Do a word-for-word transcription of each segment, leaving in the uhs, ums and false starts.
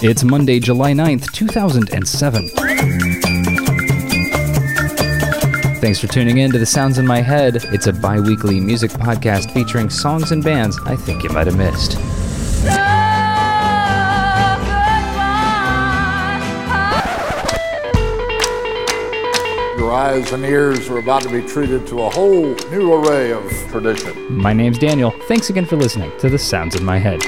It's Monday, July ninth, two thousand seven. Thanks for tuning in to The Sounds in My Head. It's a bi-weekly music podcast featuring songs and bands I think you might have missed. Your eyes and ears are about to be treated to a whole new array of tradition. My name's Daniel. Thanks again for listening to The Sounds in My Head.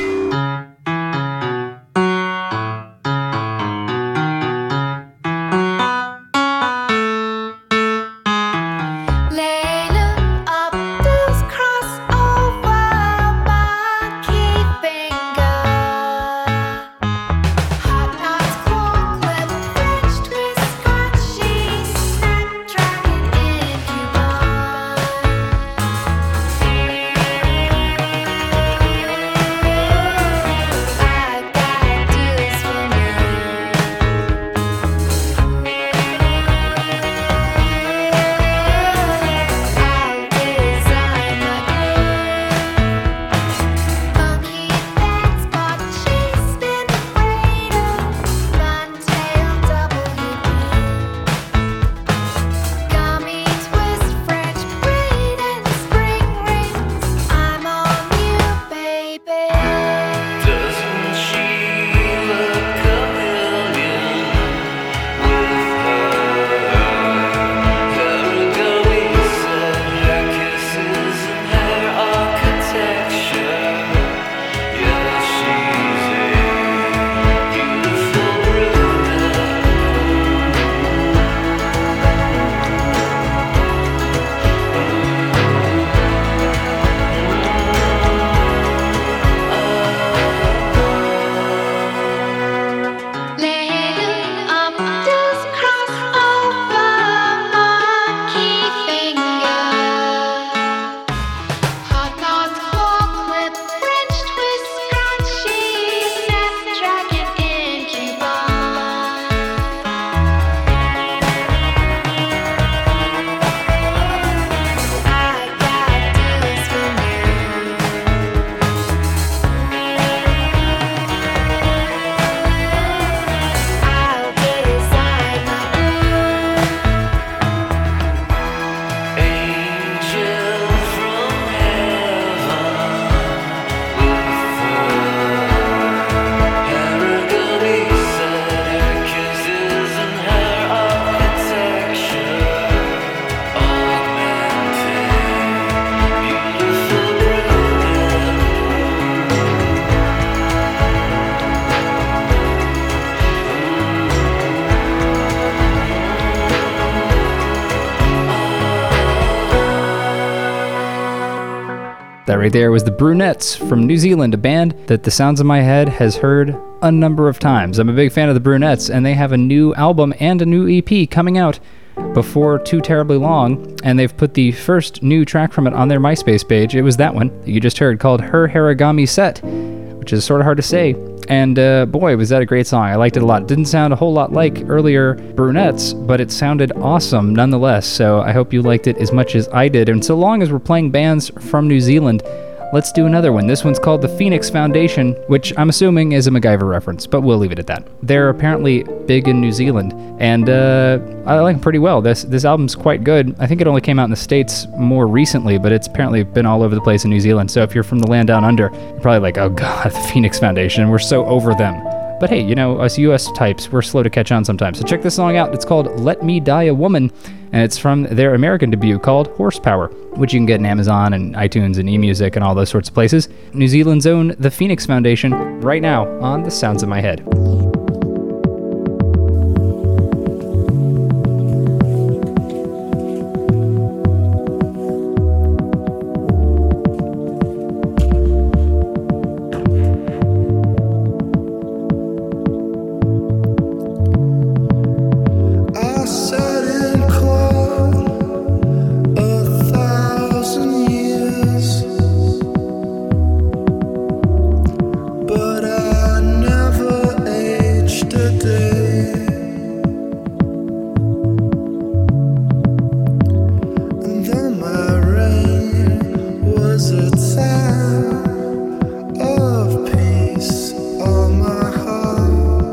That right there was the Brunettes from New Zealand, a band that The Sounds in My Head has heard a number of times. I'm a big fan of the Brunettes, and they have a new album and a new E P coming out before too terribly long, and they've put the first new track from it on their MySpace page. It was that one that you just heard, called Her Harigami Set, which is sort of hard to say. And uh, boy, was that a great song. I liked it a lot. It didn't sound a whole lot like earlier Brunettes, but it sounded awesome nonetheless. So I hope you liked it as much as I did. And so long as we're playing bands from New Zealand, let's do another one. This one's called The Phoenix Foundation, which I'm assuming is a MacGyver reference, but we'll leave it at that. They're apparently big in New Zealand, and uh, I like them pretty well. This this album's quite good. I think it only came out in the States more recently, but it's apparently been all over the place in New Zealand. So if you're from the land down under, you're probably like, oh god, The Phoenix Foundation, we're so over them. But hey, you know, us U S types, we're slow to catch on sometimes. So check this song out. It's called Let Me Die a Woman, and it's from their American debut called Horsepower, which you can get in Amazon and iTunes and eMusic and all those sorts of places. New Zealand's own The Phoenix Foundation, right now on The Sounds in My Head. Of peace on my heart.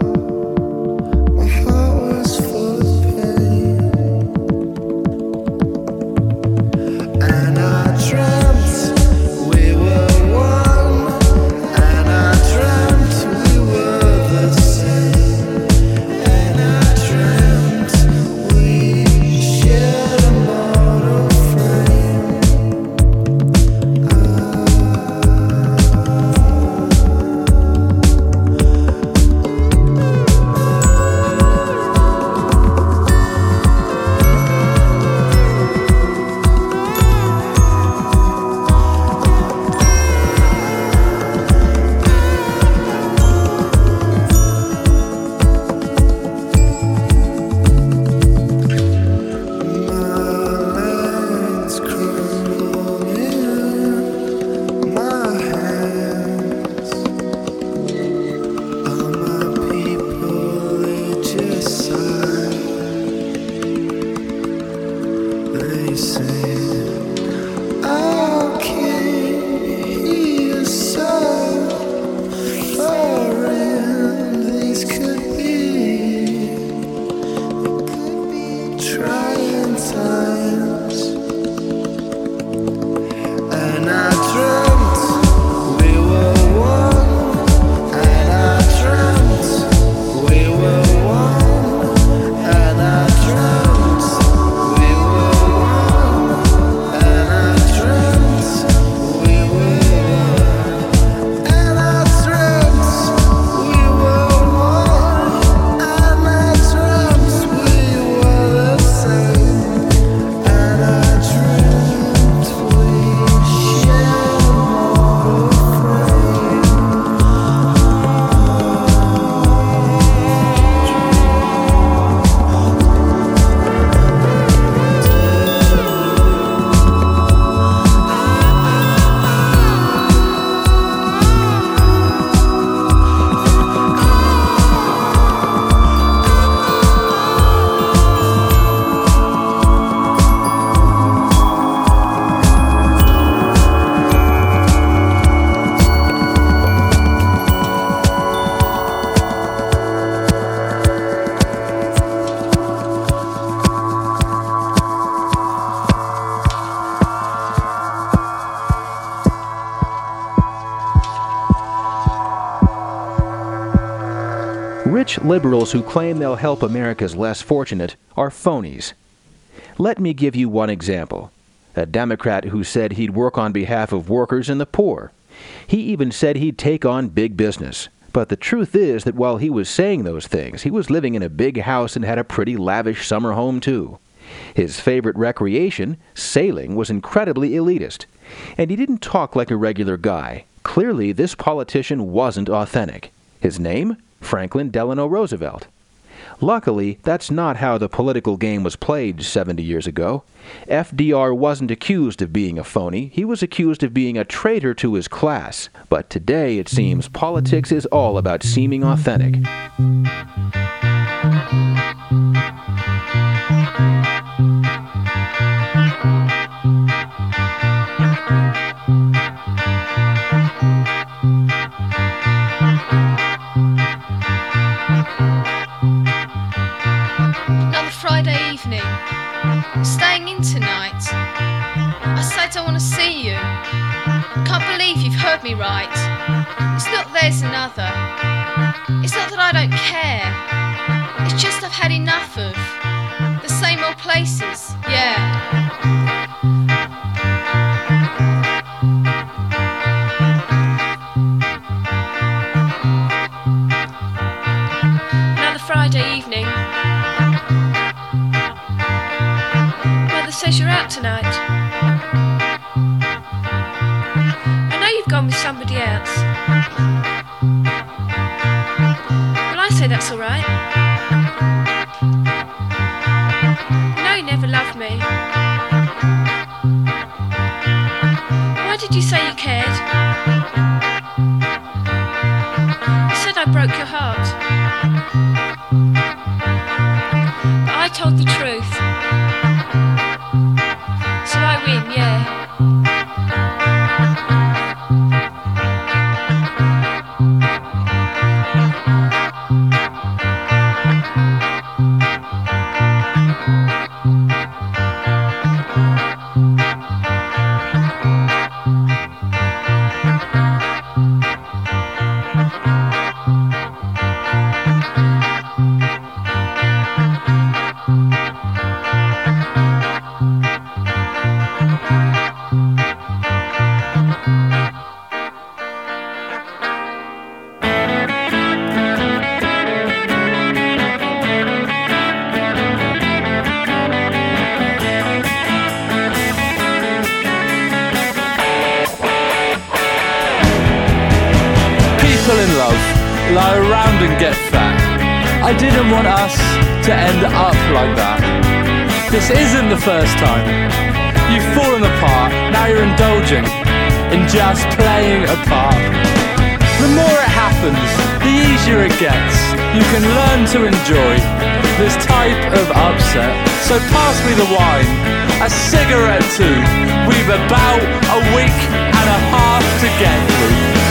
Rich liberals who claim they'll help America's less fortunate are phonies. Let me give you one example. A Democrat who said he'd work on behalf of workers and the poor. He even said he'd take on big business. But the truth is that while he was saying those things, he was living in a big house and had a pretty lavish summer home too. His favorite recreation, sailing, was incredibly elitist. And he didn't talk like a regular guy. Clearly, this politician wasn't authentic. His name? Franklin Delano Roosevelt. Luckily, that's not how the political game was played seventy years ago. F D R wasn't accused of being a phony. He was accused of being a traitor to his class. But today, it seems, politics is all about seeming authentic. Friday evening, staying in tonight. I said I want to see you. Can't believe you've heard me right. It's not there's another. It's not that I don't care. It's just I've had enough of the same old places, yeah. Another Friday evening. Says you're out tonight. I know you've gone with somebody else. Well, I say that's all right. I know you never loved me. Why did you say you cared? You said I broke your heart. But I told the truth. Lie around and get fat. I didn't want us to end up like that. This isn't the first time. You've fallen apart, now you're indulging in just playing a part. The more it happens, the easier it gets. You can learn to enjoy this type of upset. So pass me the wine, a cigarette too. We've about a week and a half to get through.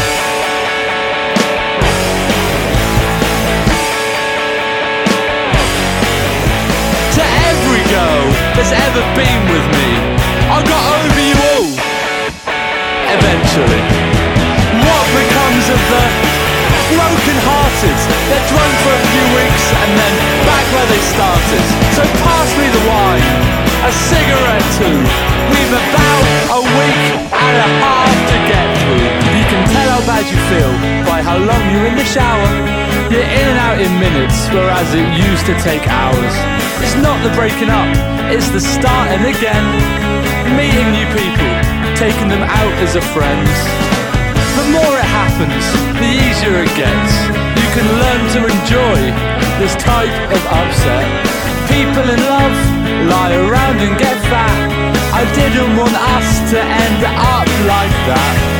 That's ever been with me, I got over you all. Eventually, what becomes of the broken hearted? They're drunk for a few weeks and then back where they started. So pass me the wine, a cigarette too. We've about a week and a half to get through. You can tell how bad you feel by how long you're in the shower. You're in and out in minutes, whereas it used to take hours. It's not the breaking up, it's the starting again. Meeting new people, taking them out as a friend. The more it happens, the easier it gets. You can learn to enjoy this type of upset. People in love lie around and get fat. I didn't want us to end up like that.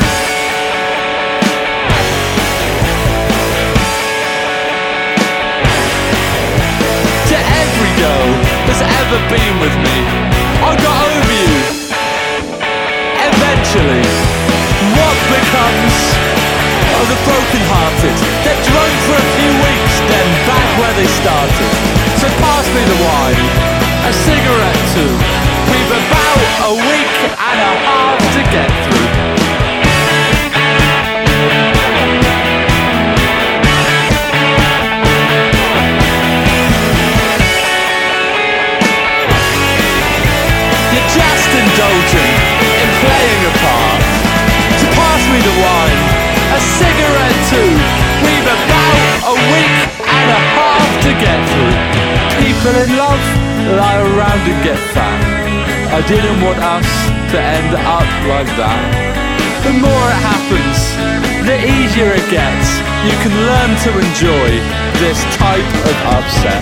That's ever been with me, I got over you. Eventually, what becomes of the broken hearted? They're drunk for a few weeks, then back where they started. So pass me the wine, a cigarette too. We've about a week and a half to get through. in love, lie around and get fat. I didn't want us to end up like that. The more it happens, the easier it gets. You can learn to enjoy this type of upset.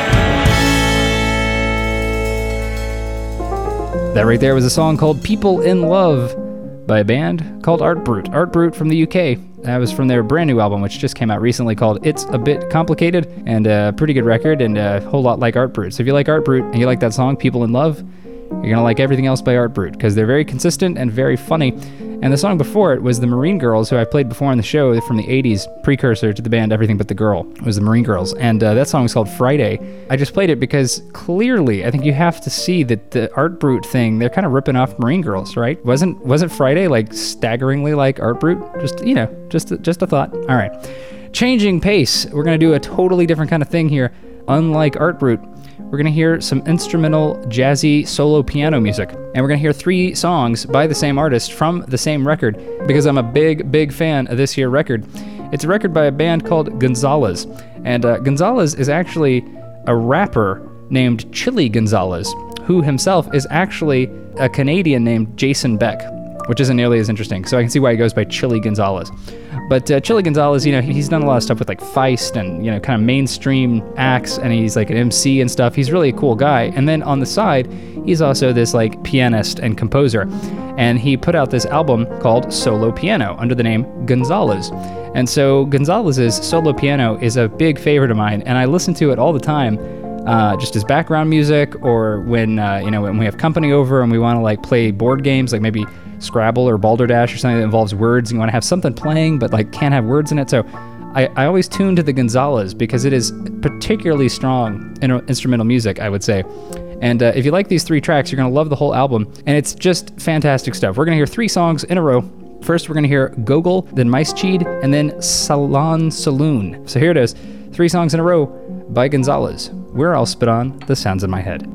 That right there was a song called People in Love by a band called Art Brut. Art Brut from the U K. That was from their brand new album, which just came out recently, called It's a Bit Complicated, and a pretty good record, and a whole lot like Art Brut. So if you like Art Brut and you like that song, People in Love, you're going to like everything else by Art Brut, because they're very consistent and very funny. And the song before it was the Marine Girls, who I played before on the show from the eighties, precursor to the band Everything But the Girl. It was the Marine Girls, and uh, that song was called Friday. I just played it because clearly, I think you have to see that the Art Brut thing, they're kind of ripping off Marine Girls, right? Wasn't wasn't Friday like staggeringly like Art Brut? Just, you know, just, just a thought. All right. Changing pace. We're going to do a totally different kind of thing here. Unlike Art Brut, we're going to hear some instrumental, jazzy, solo piano music. And we're going to hear three songs by the same artist from the same record, because I'm a big, big fan of this here record. It's a record by a band called Gonzalez. And uh, Gonzalez is actually a rapper named Chili Gonzalez, who himself is actually a Canadian named Jason Beck, which isn't nearly as interesting. So I can see why he goes by Chili Gonzalez. But uh, Chili Gonzalez, you know, he's done a lot of stuff with like Feist and, you know, kind of mainstream acts, and he's like an M C and stuff. He's really a cool guy. And then on the side, he's also this like pianist and composer. And he put out this album called Solo Piano under the name Gonzalez. And so Gonzalez's Solo Piano is a big favorite of mine, and I listen to it all the time. Uh, just as background music, or when uh, you know when we have company over and we want to like play board games, like maybe Scrabble or Balderdash or something that involves words, and you want to have something playing but like can't have words in it. So I, I always tune to the Gonzalez because it is particularly strong in instrumental music, I would say. And uh, if you like these three tracks, you're going to love the whole album, and it's just fantastic stuff. We're going to hear three songs in a row. First, we're going to hear Gogol, then Maischid, and then Salon Saloon. So here it is, three songs in a row by Gonzalez, where I'll spit on the sounds in my head.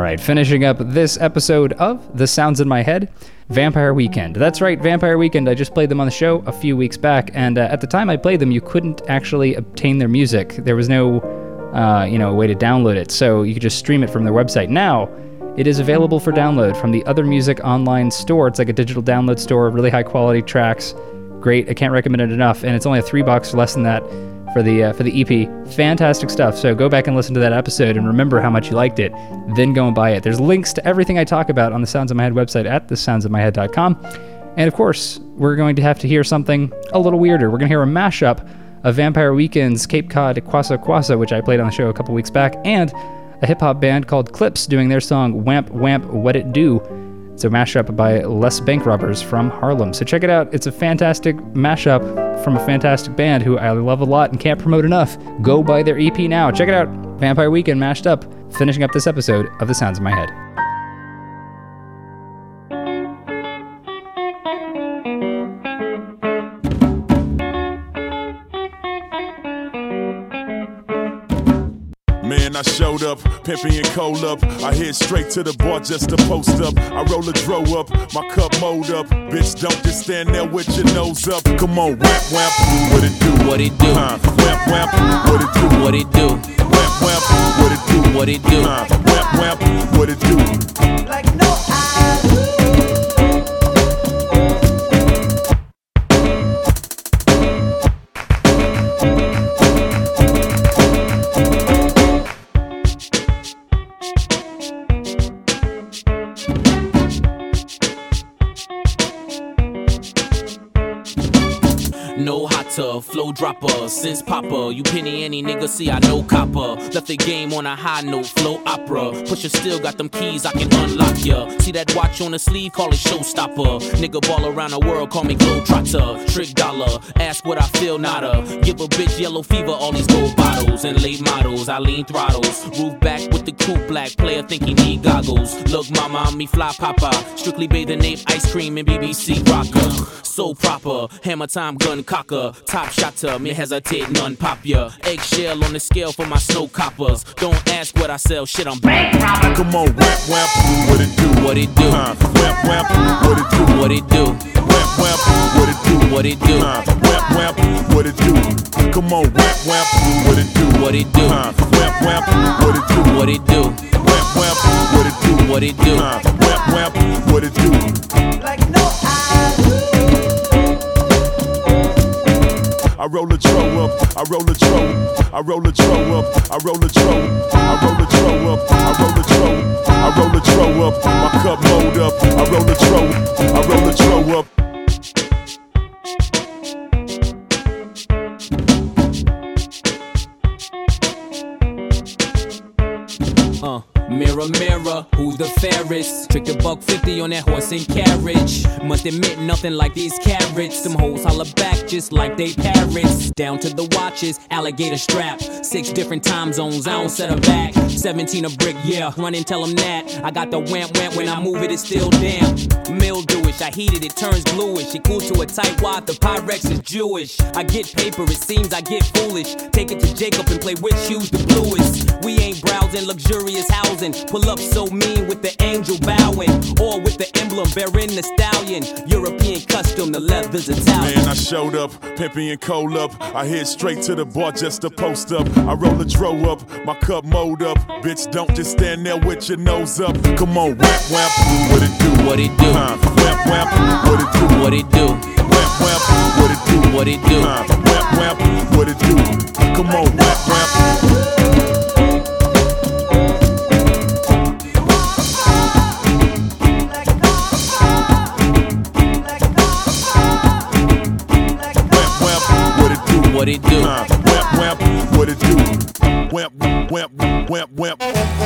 right, finishing up this episode of The Sounds in My Head, Vampire Weekend. That's right, Vampire Weekend. I just played them on the show a few weeks back, and uh, at the time I played them, you couldn't actually obtain their music. There was no, uh, you know, way to download it, so you could just stream it from their website. Now, it is available for download from the Other Music online store. It's like a digital download store, really high quality tracks. Great, I can't recommend it enough, and it's only a three bucks or less than that for the uh, for the E P. Fantastic stuff. So go back and listen to that episode and remember how much you liked it. Then go and buy it. There's links to everything I talk about on the Sounds in My Head website at the sounds in my head dot com. And of course, we're going to have to hear something a little weirder. We're going to hear a mashup of Vampire Weekend's Cape Cod Kwassa Kwassa, which I played on the show a couple weeks back, and a hip-hop band called Clips doing their song Wamp Wamp What It Do. It's a mashup by Les Bank Robbers from Harlem. So check it out. It's a fantastic mashup from a fantastic band who I love a lot and can't promote enough. Go buy their E P now. Check it out. Vampire Weekend mashed up. Finishing up this episode of The Sounds in My Head. Man, I showed up, pimping and cold up. I head straight to the bar just to post up. I roll a dro up, my cup mold up. Bitch, don't just stand there with your nose up. Come on, wamp wamp, what it do? What it do? Uh, wamp wamp, what it do? What it do? Wamp wamp, what it do? What it do? Uh, wamp wamp, what it do? Like no I. No hotter, flow dropper, since popper. You penny any nigga, see I know copper. Left the game on a high note, flow opera. Pusha still got them keys, I can unlock ya. See that watch on the sleeve, call it showstopper. Nigga ball around the world, call me Globetrotter. Trick dollar, ask what I feel, nada. Give a bitch yellow fever, all these gold bottles. And late models, I lean throttles. Roof back with the coupe black, player think he need goggles. Look mama, I'm me fly papa. Strictly bathing ape, ice cream and B B C rocker. So proper, hammer time gun cocker. Top shotter, me hesitate, none pop ya. Eggshell on the scale for my snow coppers. Don't ask what I sell, shit I'm bank robber. Come on, wamp wamp, what it do? What it do? Uh, wamp wamp, what it do? What it do? Wamp wamp, what it do? What it do? Uh, wamp wamp, what it do? Come on, wamp wamp, what it do? What it do? Uh, wamp wamp, what it do? What it do? Wamp wamp, what it do? What it do? Uh, wamp wamp, what it do? Like no I. I roll a dro up, I roll a dro, I roll a dro up, I roll a dro, I roll a dro up, I roll a dro, I roll a dro up, my cup mold up, I roll a dro, I roll a dro up. Uh, mirror, mirror, who's the fairest? Trick the buck fifty on that horse and carriage. Must admit, nothing like these carrots. Them hoes holler back just like they parrots. Down to the watches, alligator strap. Six different time zones, I don't set her back. seventeen a brick, yeah, run and tell them that. I got the wamp wamp, when I move it, it's still damp. Mildewish, I heat it, it turns bluish. It cools to a tight wad, the Pyrex is Jewish. I get paper, it seems I get foolish. Take it to Jacob and play with shoes the bluest. We ain't browsing luxurious housing. Pull up so mean with the angel bowing. Or with the emblem bearing the stallion. European custom, the leather's Italian. Man, I showed up, pimping and cold up. I head straight to the bar just to post up. I roll a dro up, my cup mold up. Bitch, don't just stand there with your nose up. Come on, wamp wamp, what it do? What it do? Uh, wamp wamp, what it do? What it do? Wamp wamp, what it do? What it do? Uh, wamp wamp, what it do? Come on, wamp wamp. What it do? Uh, wamp wamp, what it do? Wamp wamp wamp wamp.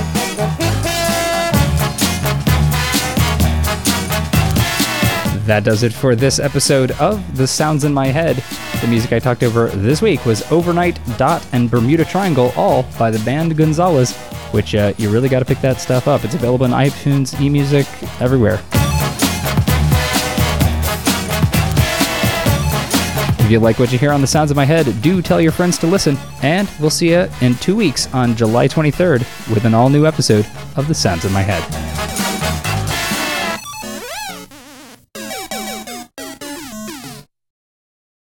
That does it for this episode of The Sounds in My Head. The music I talked over this week was Overnight, Dot, and Bermuda Triangle, all by the band Gonzalez, which uh, you really got to pick that stuff up. It's available on iTunes, eMusic, everywhere. If you like what you hear on The Sounds of My Head, do tell your friends to listen, and we'll see you in two weeks on July twenty-third with an all-new episode of The Sounds of My Head.